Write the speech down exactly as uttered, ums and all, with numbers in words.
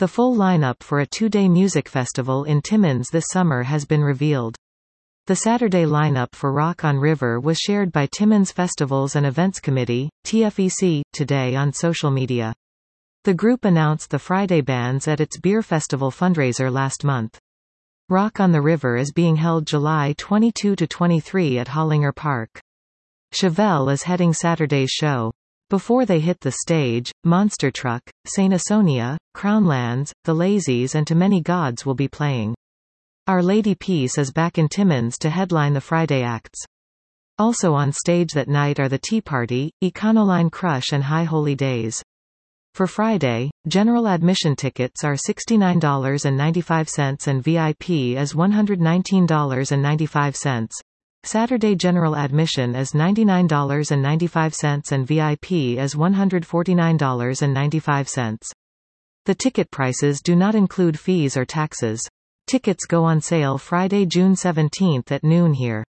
The full lineup for a two-day music festival in Timmins this summer has been revealed. The Saturday lineup for Rock on River was shared by Timmins Festivals and Events Committee, T F E C, today on social media. The group announced the Friday bands at its beer festival fundraiser last month. Rock on the River is being held July twenty-second to twenty-third at Hollinger Park. Chevelle is heading Saturday's show. Before they hit the stage, Monster Truck, Saint Asonia, Crownlands, The Lazies and To Many Gods will be playing. Our Lady Peace is back in Timmins to headline the Friday acts. Also on stage that night are The Tea Party, Econoline Crush and High Holy Days. For Friday, general admission tickets are sixty-nine dollars and ninety-five cents and V I P is one hundred nineteen dollars and ninety-five cents. Saturday general admission is ninety-nine dollars and ninety-five cents and V I P is one hundred forty-nine dollars and ninety-five cents. The ticket prices do not include fees or taxes. Tickets go on sale Friday, June seventeenth at noon here.